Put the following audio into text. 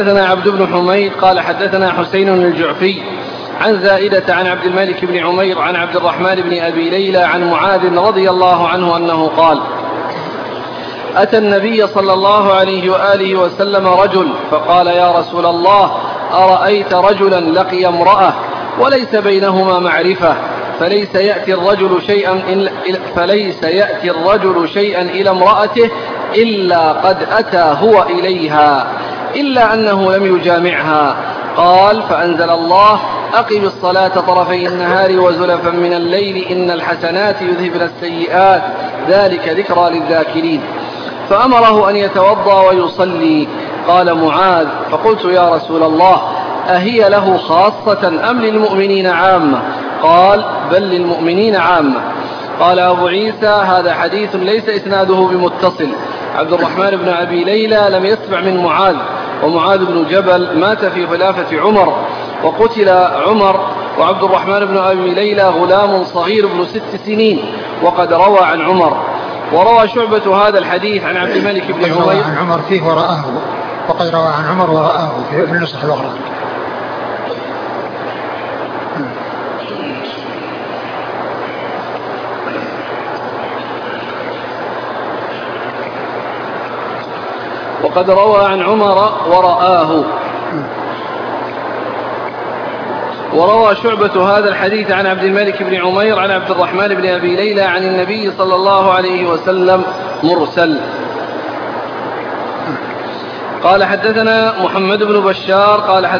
حدثنا عبد بن حميد قال حدثنا حسين الجعفي عن زائدة عن عبد الملك بن عمير عن عبد الرحمن بن أبي ليلى عن معاذ رضي الله عنه أنه قال: أتى النبي صلى الله عليه وآله وسلم رجل فقال: يا رسول الله، أرأيت رجلا لقي امرأة وليس بينهما معرفة، فليس يأتي الرجل شيئا إلى امرأته إلا قد أتى هو إليها، إلا أنه لم يجامعها. قال: فأنزل الله: أقم الصلاة طرفي النهار وزلفا من الليل إن الحسنات يذهبن السيئات ذلك ذكرى للذاكرين. فأمره أن يتوضأ ويصلي. قال معاذ: فقلت: يا رسول الله، أهي له خاصة أم للمؤمنين عامة؟ قال: بل للمؤمنين عامة. قال أبو عيسى: هذا حديث ليس إسناده بمتصل. عبد الرحمن بن أبي ليلى لم يسمع من معاذ، ومعاذ بن جبل مات في خلافة عمر وقتل عمر، وعبد الرحمن بن أبي ليلى غلام صغير ابن 6 سنين وقد روى عن عمر. وروى شعبة هذا الحديث عن عبد الملك بن عمير عن عمر فيه ورآه، وقد روى عن عمر ورآه في النسخ الأخرى. وقد روى عن عمر ورآه. وروى شعبة هذا الحديث عن عبد الملك بن عمير عن عبد الرحمن بن أبي ليلى عن النبي صلى الله عليه وسلم مرسل. قال: حدثنا محمد بن بشار قال